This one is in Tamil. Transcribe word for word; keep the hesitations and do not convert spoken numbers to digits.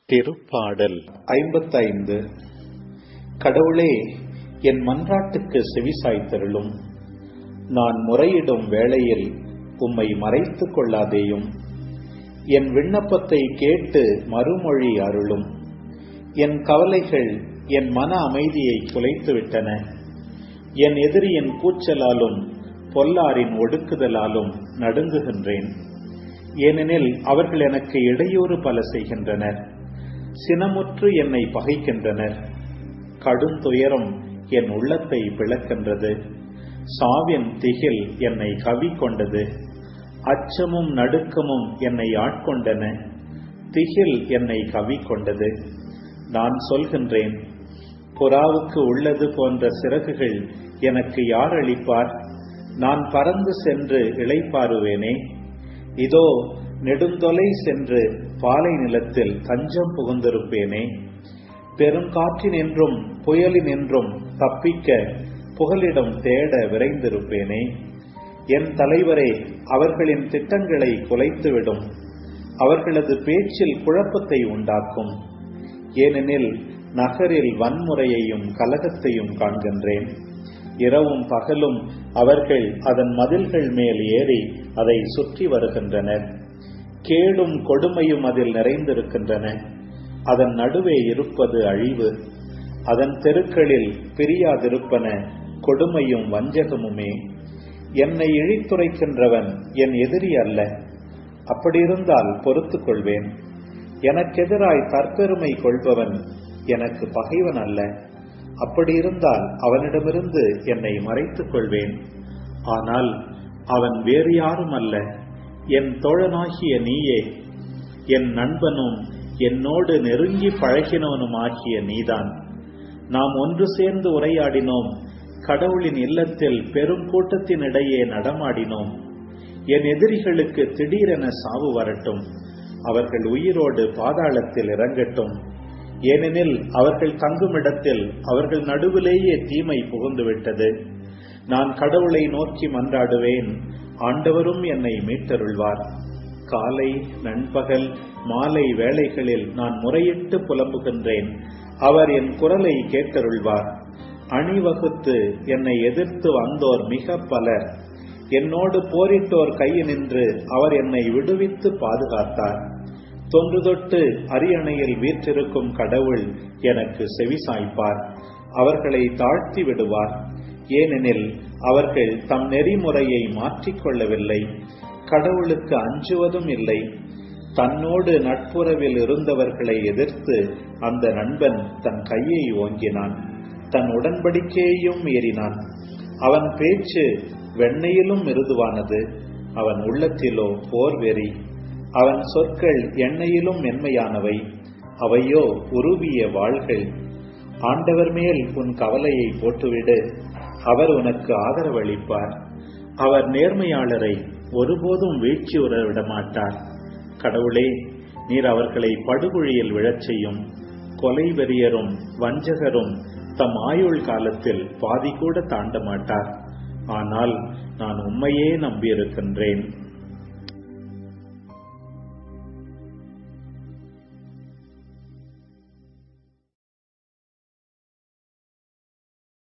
திருப்பாடல் ஐம்பத்தைந்து. கடவுளே, என் மன்றாட்டுக்கு செவிசாய்த்தருளும். நான் முறையிடும் வேளையில் உம்மை மறைத்துக் கொள்ளாதேயும். என் விண்ணப்பத்தை கேட்டு மறுமொழி அருளும். என் கவலைகள் என் மன அமைதியை குலைத்துவிட்டன. என் எதிரியின் கூச்சலாலும் பொல்லாரின் ஒடுக்குதலாலும் நடுங்குகின்றேன். ஏனெனில் அவர்கள் எனக்கு இடையூறு பல செய்கின்றனர். சினமுற்று என்னை பகைக்கின்றனர். கடும் துயரம் என் உள்ளத்தை பிளக்கின்றது. சாவின் திகில் என்னை கவி கொண்டது. அச்சமும் நடுக்கமும் என்னை ஆட்கொண்டன. திகில் என்னை கவி கொண்டது. நான் சொல்கின்றேன், புறாவுக்கு உள்ளது போன்ற சிறகுகள் எனக்கு யார் அளிப்பார்? நான் பறந்து சென்று இளைப்பாறுவேனே. இதோ நெடுந்தொலை சென்று பாலை நிலத்தில் தஞ்சம் புகுந்திருப்பேனே. பெருங்காற்றினின்றும் புயலினின்றும் தப்பிக்க புகலிடம் தேட விரைந்திருப்பேனே. என் தலைவரே, அவர்களின் திட்டங்களை குலைத்துவிடும். அவர்களது பேச்சில் குழப்பத்தை உண்டாக்கும். ஏனெனில் நகரில் வன்முறையையும் கலகத்தையும் காண்கின்றேன். இரவும் பகலும் அவர்கள் அதன் மதில்கள் மேல் ஏறி அதை சுற்றி வருகின்றனர். கேடும் கொடுமையும் அதில் நிறைந்திருக்கின்றன. அதன் நடுவே இருப்பது அழிவு. அதன் தெருக்களில் பிரியாதிருப்பன கொடுமையும் வஞ்சகமுமே. என்னை இழித்துரைக்கின்றவன் என் எதிரி அல்ல. அப்படியிருந்தால் பொறுத்துக் கொள்வேன். எனக்கெதிராய் தற்பெருமை கொள்பவன் எனக்கு பகைவன் அல்ல. அப்படியிருந்தால் அவனிடமிருந்து என்னை மறைத்துக் கொள்வேன். ஆனால் அவன் வேறு யாரும் அல்ல, என் தோழனாகிய நீயே. என் நண்பனும் என்னோடு நெருங்கி பழகினவனுமாகிய நீதான். நாம் ஒன்று சேர்ந்து உரையாடினோம். கடவுளின் இல்லத்தில் பெரும் கூட்டத்தினிடையே நடமாடினோம். என் எதிரிகளுக்கு திடீரென சாவு வரட்டும். அவர்கள் உயிரோடு பாதாளத்தில் இறங்கட்டும். ஏனெனில் அவர்கள் தங்குமிடத்தில் அவர்கள் நடுவிலேயே தீமை புகுந்துவிட்டது. நான் கடவுளை நோக்கி மன்றாடுவேன். ஆண்டவரும் என்னை மீட்டருள்வார். காலை நண்பகல் மாலை வேளைகளில் நான் முறையிட்டு புலம்புகின்றேன். அவர் என் குரலை கேட்டருள்வார். அணிவகுத்து என்னை எதிர்த்து வந்தோர் மிக பலர். என்னோடு போரிட்டோர் கையினின்று அவர் என்னை விடுவித்து பாதுகாத்தார். தொன்று தொட்டு அரியணையில் வீற்றிருக்கும் கடவுள் எனக்கு செவிசாய்ப்பார். அவர்களை தாழ்த்தி விடுவார். ஏனெனில் அவர்கள் தம் நெறிமுறையை மாற்றிக்கொள்ளவில்லை. கடவுளுக்கு அஞ்சுவதும் இல்லை. தன்னோடு நட்புறவில் இருந்தவர்களை எதிர்த்து அந்த நண்பன் தன் கையை ஓங்கினான். தன் உடன்படிக்கையையும் மீறினான். அவன் பேச்சு வெண்ணையிலும் மிருதுவானது. அவன் உள்ளத்திலோ போர் வெறி. அவன் சொற்கள் எண்ணெயிலும் மென்மையானவை. அவையோ உருவிய வாள்கள். ஆண்டவர் மேல் உன் கவலையை போட்டுவிடு. அவர் உனக்கு ஆதரவளிப்பார். அவர் நேர்மையாளரை ஒருபோதும் வீழ்ச்சியுற விடமாட்டார். கடவுளே, நீர் அவர்களை படுகுழியில் விழச் செய்யும். கொலை வெறியரும் வஞ்சகரும் தம் ஆயுள் காலத்தில் பாதி கூட தாண்ட மாட்டார். ஆனால் நான் உம்மையே நம்பியிருக்கின்றேன்.